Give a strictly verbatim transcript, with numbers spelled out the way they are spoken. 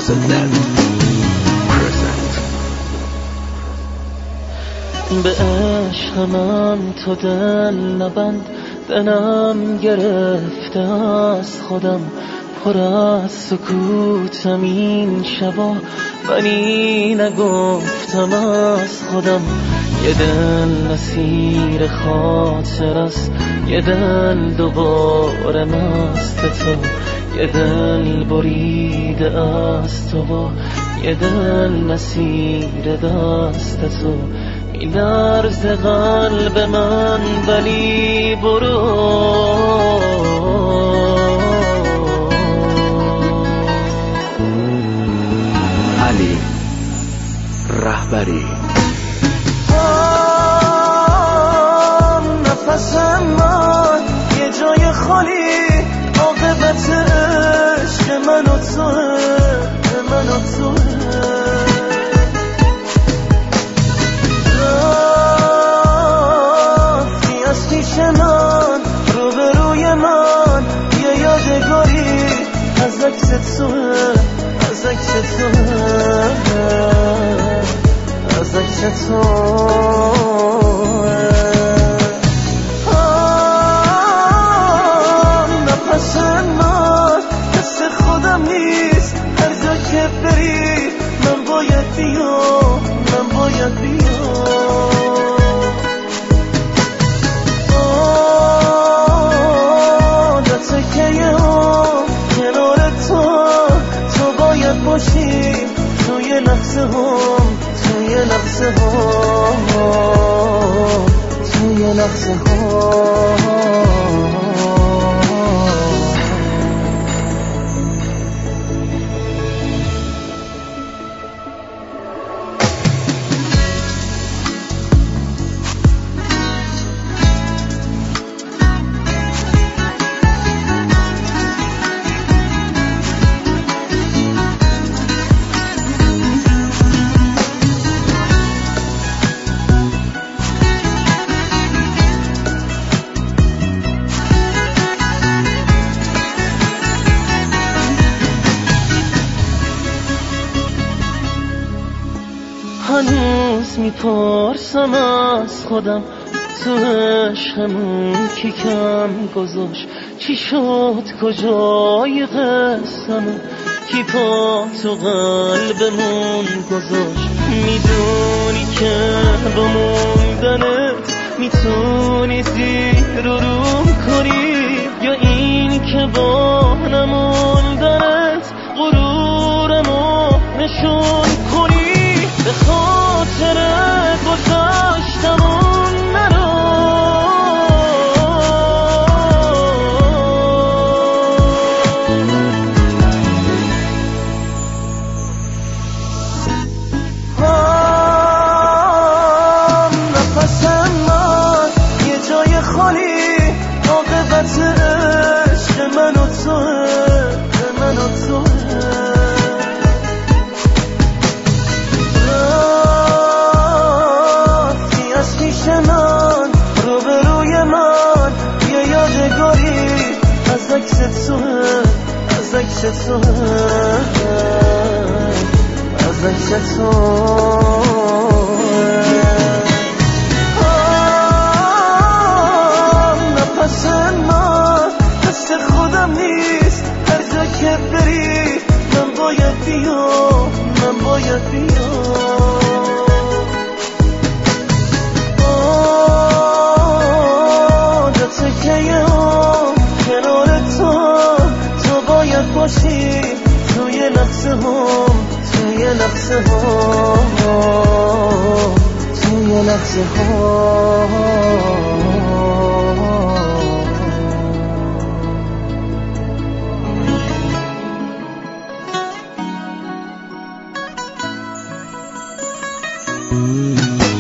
net present. به عشق من تو دل نبند، دلم گرفته از خودم، پر از سکوتم این شبا، ولی نگفتم از خودم. یه دل نسیر خاطر است، یه دل دوباره مست تو، یه دل بریده از تو و یه دل نسیر دست تو. میلرزه قلب من ولی برو. علی رهبری. نفسم من یه جای خالی، عاقبت عشق من و توه، من و توه. رفتی از پیش من، روبروی من، یه یادگاری از عکس توه، از عکس توه، از عکس توه. خودم نیست، هر جا که بری من باید بیام، من باید بیام. عادته که یه هم کنار تو، تو باید باشی توی لحظه هم، توی لحظه هم، توی لحظه هم. هنوز میپرسم از خودم، تو عشقمون کی کم گذاشت؟ چی شد کجای قصه‌مون؟ کی پا تو قلبمون گذاشت؟ میدونی که با موندنت میتونی زیر و رو کنی، یا این که با نموندنت غرورمو نشون کنی؟ به خاطر گذاشتمون نرو. نفسم من یه جای خالی، عاقبت عشق من و توه، من و توه. از عکس توه، از عکس توه، از عکس توه. نفس من دست خودم نیست، هر جا که بری من باید بیام، من باید بیام. عادته که یه هم کنار تو، تو باید باشی توی لحظه هم، توی لحظه هم، توی لحظه هم. Mm-hmm.